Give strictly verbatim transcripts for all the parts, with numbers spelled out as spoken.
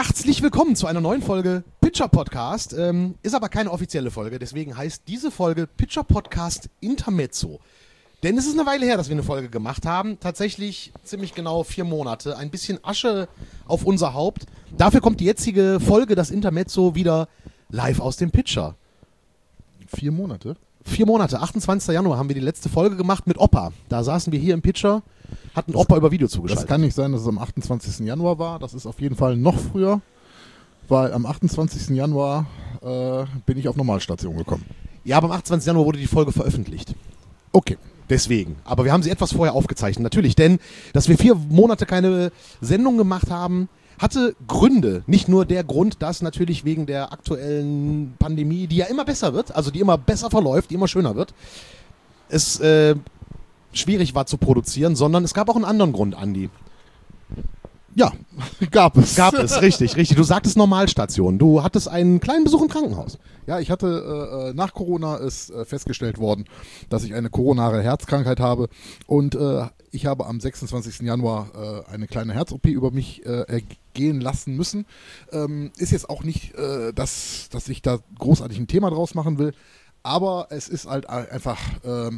Herzlich willkommen zu einer neuen Folge Pitcher Podcast. Ähm, ist aber keine offizielle Folge, deswegen heißt diese Folge Pitcher Podcast Intermezzo. Denn es ist eine Weile her, dass wir eine Folge gemacht haben. Tatsächlich ziemlich genau vier Monate. Ein bisschen Asche auf unser Haupt. Dafür kommt die jetzige Folge, das Intermezzo, wieder live aus dem Pitcher. Vier Monate? Vier Monate. achtundzwanzigster Januar haben wir die letzte Folge gemacht mit Opa. Da saßen wir hier im Pitcher, hatten das Opa über Video zugeschaltet. Das kann nicht sein, dass es am achtundzwanzigsten Januar war. Das ist auf jeden Fall noch früher, weil am achtundzwanzigsten Januar äh, bin ich auf Normalstation gekommen. Ja, aber am achtundzwanzigsten Januar wurde die Folge veröffentlicht. Okay. Deswegen. Aber wir haben sie etwas vorher aufgezeichnet. Natürlich, denn dass wir vier Monate keine Sendung gemacht haben, hatte Gründe. Nicht nur der Grund, dass natürlich wegen der aktuellen Pandemie, die ja immer besser wird, also die immer besser verläuft, die immer schöner wird, es äh, schwierig war zu produzieren, sondern es gab auch einen anderen Grund, Andi. Ja, gab es. Gab es, richtig, richtig. Du sagtest Normalstation. Du hattest einen kleinen Besuch im Krankenhaus. Ja, ich hatte, äh, nach Corona ist äh, festgestellt worden, dass ich eine koronare Herzkrankheit habe und äh, ich habe am sechsundzwanzigsten Januar äh, eine kleine Herz-O P über mich äh, ergehen lassen müssen. Ähm, ist jetzt auch nicht, äh, dass, dass ich da großartig ein Thema draus machen will, aber es ist halt einfach... Ähm,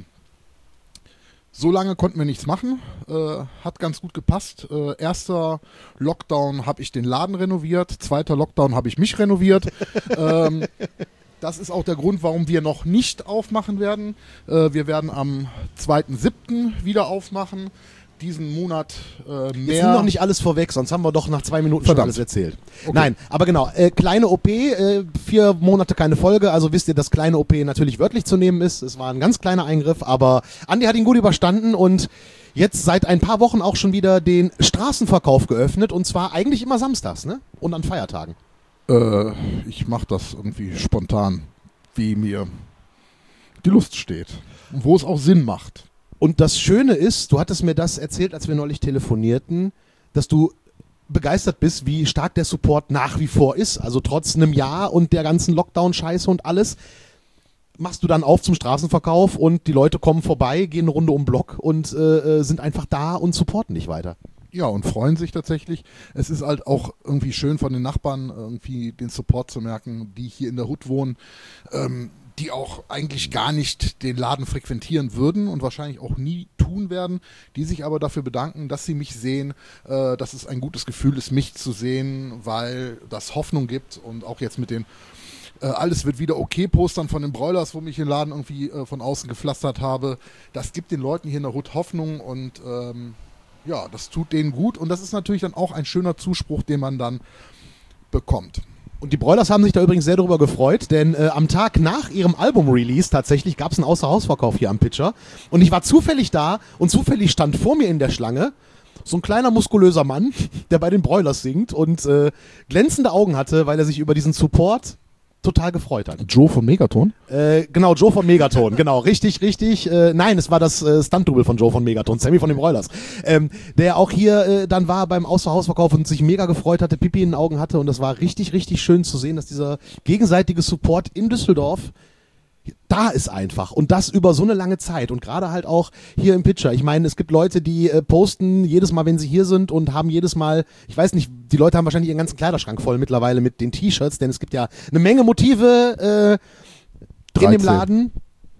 So lange konnten wir nichts machen, äh, hat ganz gut gepasst. Äh, erster Lockdown habe ich den Laden renoviert, zweiter Lockdown habe ich mich renoviert. ähm, das ist auch der Grund, warum wir noch nicht aufmachen werden. Äh, wir werden am zweiten siebten wieder aufmachen. Diesen Monat äh, mehr. Jetzt nimm noch nicht alles vorweg, sonst haben wir doch nach zwei Minuten Verdammt. schon alles erzählt. Okay. Nein, aber genau, äh, kleine O P, äh, vier Monate keine Folge, also wisst ihr, dass kleine O P natürlich wörtlich zu nehmen ist. Es war ein ganz kleiner Eingriff, aber Andi hat ihn gut überstanden und jetzt seit ein paar Wochen auch schon wieder den Straßenverkauf geöffnet und zwar eigentlich immer samstags, ne? Und an Feiertagen. Äh, ich mache das irgendwie spontan, wie mir die Lust steht und wo es auch Sinn macht. Und das Schöne ist, du hattest mir das erzählt, als wir neulich telefonierten, dass du begeistert bist, wie stark der Support nach wie vor ist. Also trotz einem Jahr und der ganzen Lockdown-Scheiße und alles, machst du dann auf zum Straßenverkauf und die Leute kommen vorbei, gehen eine Runde um den Block und äh, sind einfach da und supporten dich weiter. Ja, und freuen sich tatsächlich. Es ist halt auch irgendwie schön von den Nachbarn, irgendwie den Support zu merken, die hier in der Hut wohnen, ähm, die auch eigentlich gar nicht den Laden frequentieren würden und wahrscheinlich auch nie tun werden, die sich aber dafür bedanken, dass sie mich sehen, äh, dass es ein gutes Gefühl ist, mich zu sehen, weil das Hoffnung gibt und auch jetzt mit den äh, alles wird wieder okay Postern von den Broilers, wo mich den Laden irgendwie äh, von außen gepflastert habe, das gibt den Leuten hier in der Hut Hoffnung und ähm, ja, das tut denen gut und das ist natürlich dann auch ein schöner Zuspruch, den man dann bekommt. Und die Broilers haben sich da übrigens sehr darüber gefreut, denn äh, am Tag nach ihrem Album-Release tatsächlich gab es einen Außerhausverkauf hier am Pitcher. Und ich war zufällig da und zufällig stand vor mir in der Schlange so ein kleiner muskulöser Mann, der bei den Broilers singt und äh, glänzende Augen hatte, weil er sich über diesen Support total gefreut hat. Joe von Megaton? Äh, genau, Joe von Megaton, genau, richtig, richtig. Äh, nein, es war das äh, Stunt-Double von Joe von Megaton, Sammy von den Broilers, ähm, der auch hier äh, dann war beim Außerhausverkauf und sich mega gefreut hatte, Pipi in den Augen hatte und das war richtig, richtig schön zu sehen, dass dieser gegenseitige Support in Düsseldorf da ist einfach und das über so eine lange Zeit und gerade halt auch hier im Pitcher. Ich meine, es gibt Leute, die äh, posten jedes Mal, wenn sie hier sind und haben jedes Mal, ich weiß nicht, die Leute haben wahrscheinlich ihren ganzen Kleiderschrank voll mittlerweile mit den T-Shirts, denn es gibt ja eine Menge Motive äh, in dem Laden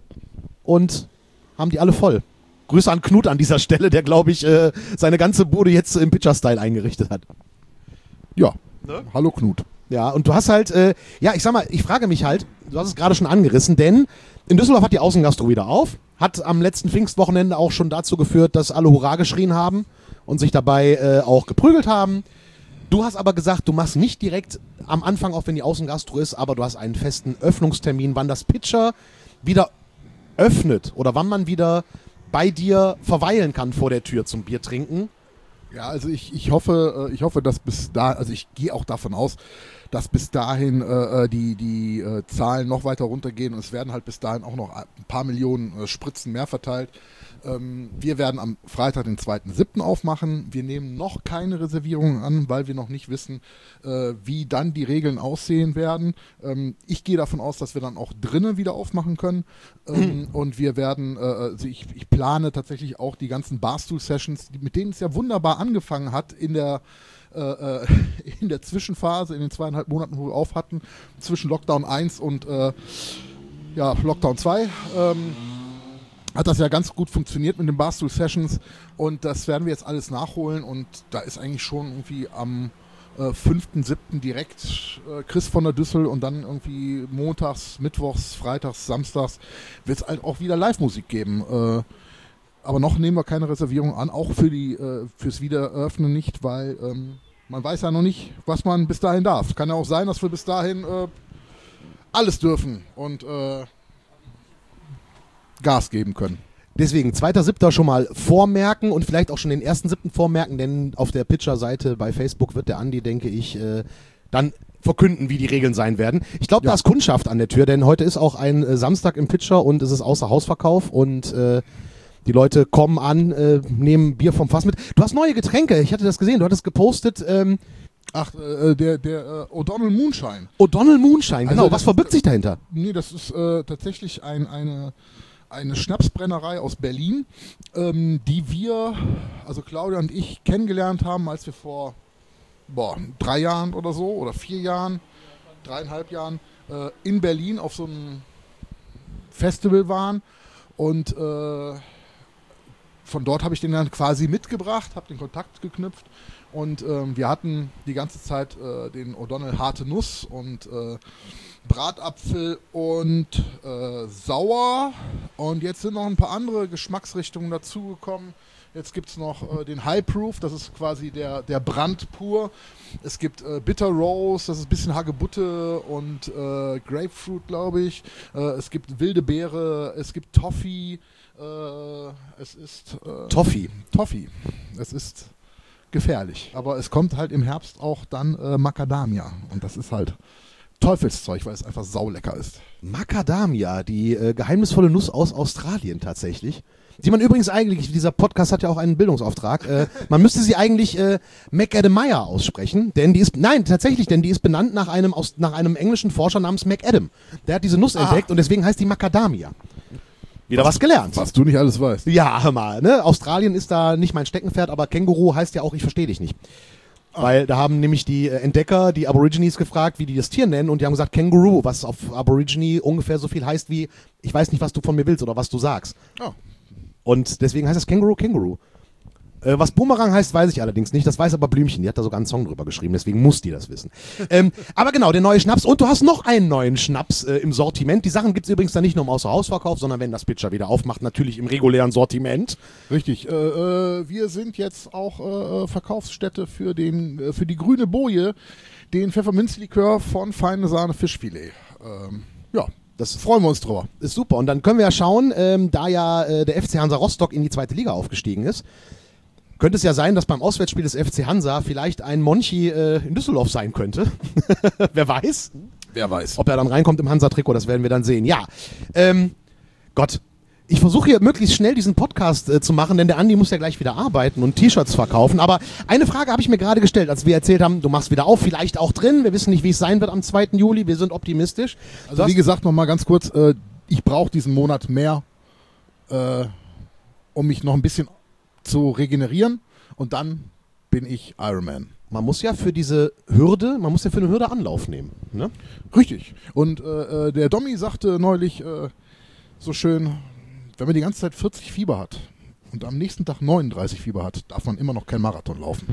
und haben die alle voll. Grüße an Knut an dieser Stelle, der glaube ich äh, seine ganze Bude jetzt im Pitcher-Style eingerichtet hat. Ja, ne? Hallo Knut. Ja, und du hast halt, äh, ja, ich sag mal, ich frage mich halt, du hast es gerade schon angerissen, denn in Düsseldorf hat die Außengastro wieder auf, hat am letzten Pfingstwochenende auch schon dazu geführt, dass alle Hurra geschrien haben und sich dabei äh, auch geprügelt haben. Du hast aber gesagt, du machst nicht direkt am Anfang auf, wenn die Außengastro ist, aber du hast einen festen Öffnungstermin, wann das Pitcher wieder öffnet oder wann man wieder bei dir verweilen kann vor der Tür zum Bier trinken. Ja, also ich, ich hoffe, ich hoffe, dass bis da, also ich gehe auch davon aus, dass bis dahin äh, die, die äh, Zahlen noch weiter runtergehen und es werden halt bis dahin auch noch ein paar Millionen äh, Spritzen mehr verteilt. Ähm, wir werden am Freitag, den zweiten siebten aufmachen. Wir nehmen noch keine Reservierungen an, weil wir noch nicht wissen, äh, wie dann die Regeln aussehen werden. Ähm, ich gehe davon aus, dass wir dann auch drinnen wieder aufmachen können. Ähm, mhm. Und wir werden, äh, also ich, ich plane tatsächlich auch die ganzen Barstool-Sessions, mit denen es ja wunderbar angefangen hat in der äh, äh, in der Zwischenphase, in den zweieinhalb Monaten, wo wir auf hatten, zwischen Lockdown eins und äh, ja, Lockdown zwei, ähm, hat das ja ganz gut funktioniert mit den Barstool Sessions und das werden wir jetzt alles nachholen und da ist eigentlich schon irgendwie am äh, fünften siebten direkt äh, Chris von der Düssel und dann irgendwie montags, mittwochs, freitags, samstags wird es halt auch wieder Live-Musik geben. Äh, aber noch nehmen wir keine Reservierung an, auch für die äh, fürs Wiedereröffnen nicht, weil ähm, man weiß ja noch nicht, was man bis dahin darf. Kann ja auch sein, dass wir bis dahin äh, alles dürfen und äh, Gas geben können. Deswegen, zweiter siebter schon mal vormerken und vielleicht auch schon den ersten siebten vormerken, denn auf der Pitcher-Seite bei Facebook wird der Andi, denke ich, äh, dann verkünden, wie die Regeln sein werden. Ich glaube, Ja. da ist Kundschaft an der Tür, denn heute ist auch ein äh, Samstag im Pitcher und es ist außer Hausverkauf und äh, die Leute kommen an, äh, nehmen Bier vom Fass mit. Du hast neue Getränke, ich hatte das gesehen, du hattest gepostet, ähm, Ach, äh, der, der äh, O'Donnell Moonshine. O'Donnell Moonshine, genau. Also Was das- verbirgt sich dahinter? Nee, das ist äh, tatsächlich ein, eine, eine Schnapsbrennerei aus Berlin, ähm, die wir, also Claudia und ich, kennengelernt haben, als wir vor boah, drei Jahren oder so, oder vier Jahren, dreieinhalb Jahren, äh, in Berlin auf so einem Festival waren. Und äh, von dort habe ich den dann quasi mitgebracht, habe den Kontakt geknüpft. Und ähm, wir hatten die ganze Zeit äh, den O'Donnell harte Nuss und äh, Bratapfel und äh, sauer. Und jetzt sind noch ein paar andere Geschmacksrichtungen dazugekommen. Jetzt gibt es noch äh, den High Proof, das ist quasi der, der Brand pur. Es gibt äh, Bitter Rose, das ist ein bisschen Hagebutte und äh, Grapefruit, glaube ich. Äh, es gibt wilde Beere, es gibt Toffee. Äh, es ist äh, Toffee. Toffee. Es ist gefährlich. Aber es kommt halt im Herbst auch dann äh, Macadamia. Und das ist halt Teufelszeug, weil es einfach saulecker ist. Macadamia, die äh, geheimnisvolle Nuss aus Australien tatsächlich. Die man übrigens eigentlich, dieser Podcast hat ja auch einen Bildungsauftrag, äh, man müsste sie eigentlich äh, Macadamia aussprechen, denn die ist, nein, tatsächlich, denn die ist benannt nach einem, aus, nach einem englischen Forscher namens McAdam. Der hat diese Nuss Ah. entdeckt und deswegen heißt die Macadamia. Wieder was, gelernt. Was du nicht alles weißt. Ja, hör mal, ne? Australien ist da nicht mein Steckenpferd, aber Känguru heißt ja auch, ich verstehe dich nicht. Weil da haben nämlich die äh, Entdecker, die Aborigines gefragt, wie die das Tier nennen und die haben gesagt Känguru, was auf Aborigine ungefähr so viel heißt wie, ich weiß nicht, was du von mir willst oder was du sagst. Oh. Und deswegen heißt das Känguru Känguru. Äh, was Boomerang heißt, weiß ich allerdings nicht. Das weiß aber Blümchen. Die hat da sogar einen Song drüber geschrieben. Deswegen muss die das wissen. ähm, aber genau, der neue Schnaps. Und du hast noch einen neuen Schnaps äh, im Sortiment. Die Sachen gibt es übrigens dann nicht nur im Außerhausverkauf, sondern wenn das Pitcher wieder aufmacht, natürlich im regulären Sortiment. Richtig. Äh, äh, wir sind jetzt auch äh, Verkaufsstätte für, den, äh, für die grüne Boje, den Pfefferminzlikör von Feine Sahne Fischfilet. Ähm, ja, das freuen wir uns drüber. Ist super. Und dann können wir ja schauen, ähm, da ja äh, der F C Hansa Rostock in die zweite Liga aufgestiegen ist, könnte es ja sein, dass beim Auswärtsspiel des F C Hansa vielleicht ein Monchi äh, in Düsseldorf sein könnte. Wer weiß? Wer weiß. Ob er dann reinkommt im Hansa-Trikot, das werden wir dann sehen. Ja, ähm, Gott, ich versuche hier möglichst schnell diesen Podcast äh, zu machen, denn der Andi muss ja gleich wieder arbeiten und T-Shirts verkaufen. Aber eine Frage habe ich mir gerade gestellt, als wir erzählt haben, du machst wieder auf, vielleicht auch drin. Wir wissen nicht, wie es sein wird am zweiten Juli. Wir sind optimistisch. Also Du wie hast- gesagt, nochmal ganz kurz, äh, ich brauche diesen Monat mehr, äh, um mich noch ein bisschen zu regenerieren und dann bin ich Ironman. Man muss ja für diese Hürde, man muss ja für eine Hürde Anlauf nehmen. Ne? Richtig. Und äh, äh, der Dommi sagte neulich äh, so schön, wenn man die ganze Zeit vierzig Fieber hat und am nächsten Tag neununddreißig Fieber hat, darf man immer noch kein Marathon laufen.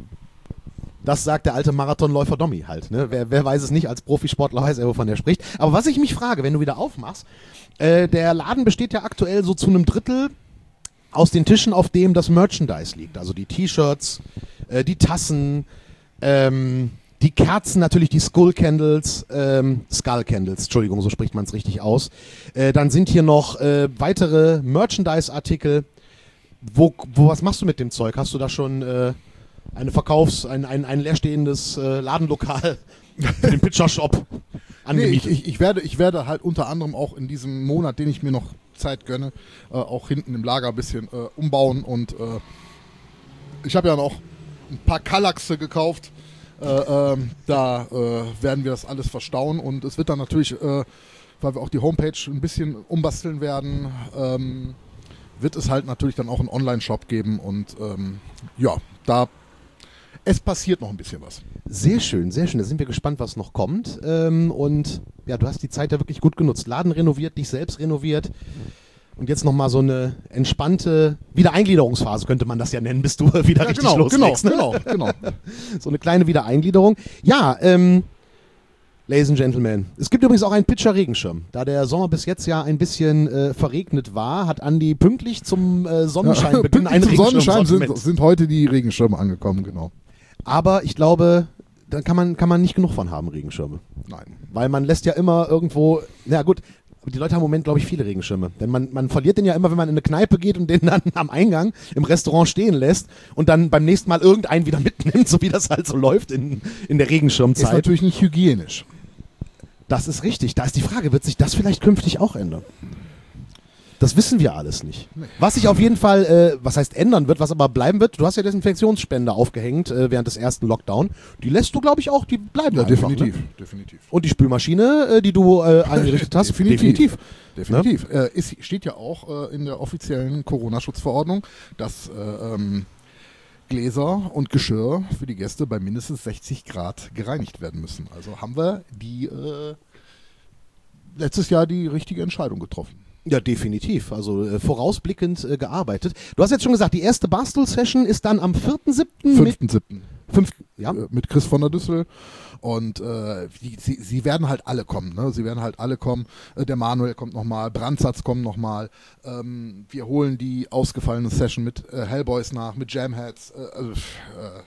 Das sagt der alte Marathonläufer Dommi halt. Ne? Wer, wer weiß es nicht, als Profisportler weiß er, wovon er spricht. Aber was ich mich frage, wenn du wieder aufmachst, äh, der Laden besteht ja aktuell so zu einem Drittel aus den Tischen, auf dem das Merchandise liegt. Also die T-Shirts, äh, die Tassen, ähm, die Kerzen, natürlich die Skull Candles, ähm, Skull Candles, Entschuldigung, so spricht man es richtig aus. Äh, dann sind hier noch äh, weitere Merchandise-Artikel. Wo, wo, was machst du mit dem Zeug? Hast du da schon äh, eine Verkaufs-, ein, ein, ein leerstehendes äh, Ladenlokal für den Pitcher-Shop Nee, angemietet? ich, ich, ich, werde, ich werde halt unter anderem auch in diesem Monat, den ich mir noch Zeit gönne, äh, auch hinten im Lager ein bisschen äh, umbauen und äh, ich habe ja noch ein paar Kallaxe gekauft. Äh, ähm, da äh, werden wir das alles verstauen und es wird dann natürlich, äh, weil wir auch die Homepage ein bisschen umbasteln werden, ähm, wird es halt natürlich dann auch einen Online-Shop geben und ähm, ja, da es passiert noch ein bisschen was. Sehr schön, sehr schön. Da sind wir gespannt, was noch kommt. Ähm, und ja, du hast die Zeit ja wirklich gut genutzt. Laden renoviert, dich selbst renoviert. Und jetzt nochmal so eine entspannte Wiedereingliederungsphase, könnte man das ja nennen, bis du wieder Ja, richtig genau, loslegst. genau, Ne? genau, genau. So eine kleine Wiedereingliederung. Ja, ähm, Ladies and Gentlemen, es gibt übrigens auch einen Pitcher-Regenschirm. Da der Sommer bis jetzt ja ein bisschen äh, verregnet war, hat Andi pünktlich zum äh, Sonnenscheinbeginn Ja, einen zum Regenschirm. Sonnenschein sind, sind heute die Regenschirme angekommen, genau. Aber ich glaube, da kann man, kann man nicht genug von haben, Regenschirme. Nein. Weil man lässt ja immer irgendwo, na gut, die Leute haben im Moment, glaube ich, viele Regenschirme. Denn man, man verliert den ja immer, wenn man in eine Kneipe geht und den dann am Eingang im Restaurant stehen lässt und dann beim nächsten Mal irgendeinen wieder mitnimmt, so wie das halt so läuft in, in der Regenschirmzeit. Ist natürlich nicht hygienisch. Das ist richtig. Da ist die Frage, wird sich das vielleicht künftig auch ändern? Das wissen wir alles nicht. Nee. Was sich auf jeden Fall, äh, was heißt ändern wird, was aber bleiben wird, du hast ja Desinfektionsspender aufgehängt äh, während des ersten Lockdown. Die lässt du, glaube ich, auch, die bleiben Ja, einfach, definitiv, ne? definitiv. Und die Spülmaschine, äh, die du äh, angerichtet hast, Definitiv. definitiv. Definitiv. Äh, ist, steht ja auch äh, in der offiziellen Corona-Schutzverordnung, dass äh, ähm, Gläser und Geschirr für die Gäste bei mindestens sechzig Grad gereinigt werden müssen. Also haben wir die äh, letztes Jahr die richtige Entscheidung getroffen. Ja, definitiv. Also äh, vorausblickend äh, gearbeitet. Du hast jetzt schon gesagt, die erste Barstool-Session ist dann am vierten siebten mit fünften siebten fünften Ja. äh, mit Chris von der Düssel. Und äh, die, sie, sie werden halt alle kommen. Ne? Sie werden halt alle kommen. Äh, der Manuel kommt nochmal, Brandsatz kommt nochmal. Ähm, wir holen die ausgefallene Session mit äh, Hellboys nach, mit Jamheads. Äh, also, äh,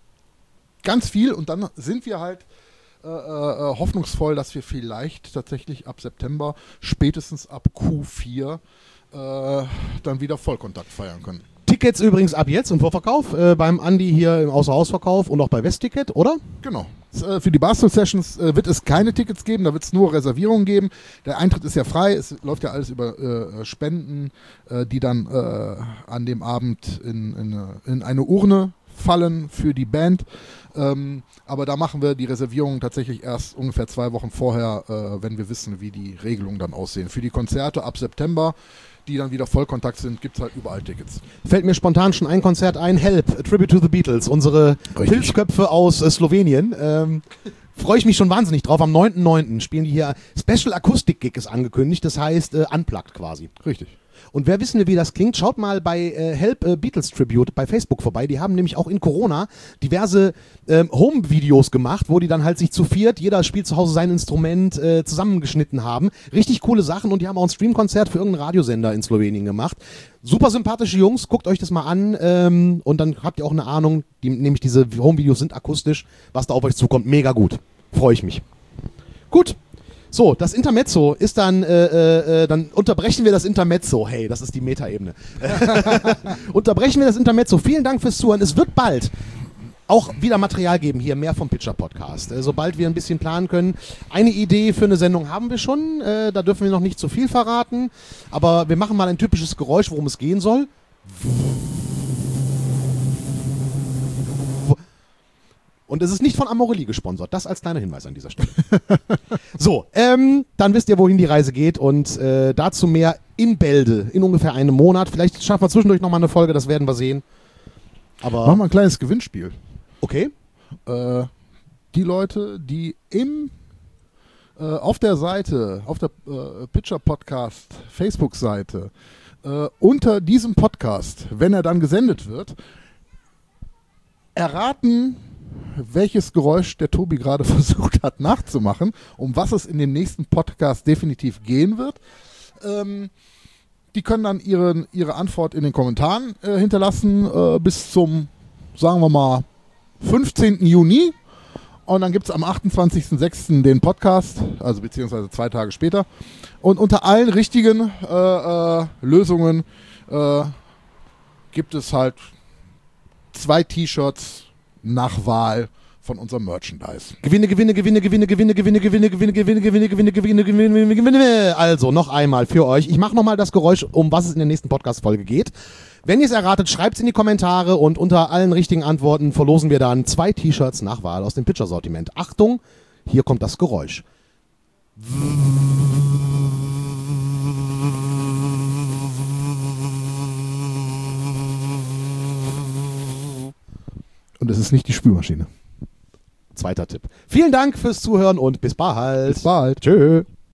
ganz viel. Und dann sind wir halt äh, äh, hoffnungsvoll, dass wir vielleicht tatsächlich ab September, spätestens ab Q vier, äh, dann wieder Vollkontakt feiern können. Tickets übrigens ab jetzt im Vorverkauf, äh, beim Andi hier im Außerhausverkauf und auch bei Westticket, oder? Genau. Äh, Für die Barstool-Sessions äh, wird es keine Tickets geben, da wird es nur Reservierungen geben. Der Eintritt ist ja frei, es läuft ja alles über äh, Spenden, äh, die dann äh, an dem Abend in, in, eine- in eine Urne fallen für die Band. Ähm, aber da machen wir die Reservierungen tatsächlich erst ungefähr zwei Wochen vorher, äh, wenn wir wissen, wie die Regelungen dann aussehen. Für die Konzerte ab September, die dann wieder Vollkontakt sind, gibt es halt überall Tickets. Fällt mir spontan schon ein Konzert ein, Help, A Tribute to the Beatles, unsere Richtig. Pilzköpfe aus äh, Slowenien. Ähm, Freue ich mich schon wahnsinnig drauf. Am neunten neunten spielen die hier, Special Akustik Gig ist angekündigt, das heißt äh, unplugged quasi. Richtig. Und wer wissen will, wie das klingt, schaut mal bei äh, Help äh, Beatles Tribute bei Facebook vorbei. Die haben nämlich auch in Corona diverse ähm, Home-Videos gemacht, wo die dann halt sich zu viert, jeder spielt zu Hause sein Instrument, äh, zusammengeschnitten haben. Richtig coole Sachen und die haben auch ein Streamkonzert für irgendeinen Radiosender in Slowenien gemacht. Super sympathische Jungs, guckt euch das mal an ähm, und dann habt ihr auch eine Ahnung, die, nämlich diese Home-Videos sind akustisch, was da auf euch zukommt. Mega gut. Freue ich mich. Gut. So, das Intermezzo ist dann, äh, äh, dann unterbrechen wir das Intermezzo. Hey, das ist die Metaebene. Unterbrechen wir das Intermezzo. Vielen Dank fürs Zuhören. Es wird bald auch wieder Material geben, hier mehr vom Pitcher Podcast. Äh, sobald wir ein bisschen planen können. Eine Idee für eine Sendung haben wir schon. Äh, da dürfen wir noch nicht zu viel verraten. Aber wir machen mal ein typisches Geräusch, worum es gehen soll. Und es ist nicht von Amorelie gesponsert. Das als kleiner Hinweis an dieser Stelle. So, ähm, dann wisst ihr, wohin die Reise geht. Und äh, dazu mehr in Bälde, in ungefähr einem Monat. Vielleicht schaffen wir zwischendurch nochmal eine Folge, das werden wir sehen. Aber Machen wir ein kleines Gewinnspiel. okay. Äh, die Leute, die im äh, auf der Seite, auf der äh, Pitcher Podcast Facebook-Seite äh, unter diesem Podcast, wenn er dann gesendet wird, erraten, welches Geräusch der Tobi gerade versucht hat nachzumachen, um was es in dem nächsten Podcast definitiv gehen wird. Ähm, die können dann ihren, ihre Antwort in den Kommentaren äh, hinterlassen äh, bis zum, sagen wir mal, fünfzehnten Juni. Und dann gibt es am achtundzwanzigsten sechsten den Podcast, also beziehungsweise zwei Tage später. Und unter allen richtigen äh, äh, Lösungen äh, gibt es halt zwei T-Shirts nach Wahl von unserem Merchandise. Gewinne, Gewinne, Gewinne, Gewinne, Gewinne, Gewinne, Gewinne, Gewinne, Gewinne, Gewinne, Gewinne, Gewinne, Gewinne, Gewinne. Also noch einmal für euch. Ich mache nochmal das Geräusch, um was es in der nächsten Podcast-Folge geht. Wenn ihr es erratet, schreibt es in die Kommentare und unter allen richtigen Antworten verlosen wir dann zwei T-Shirts nach Wahl aus dem Pitcher-Sortiment. Achtung, hier kommt das Geräusch. Und es ist nicht die Spülmaschine. Zweiter Tipp. Vielen Dank fürs Zuhören und bis bald. Bis bald. Tschö.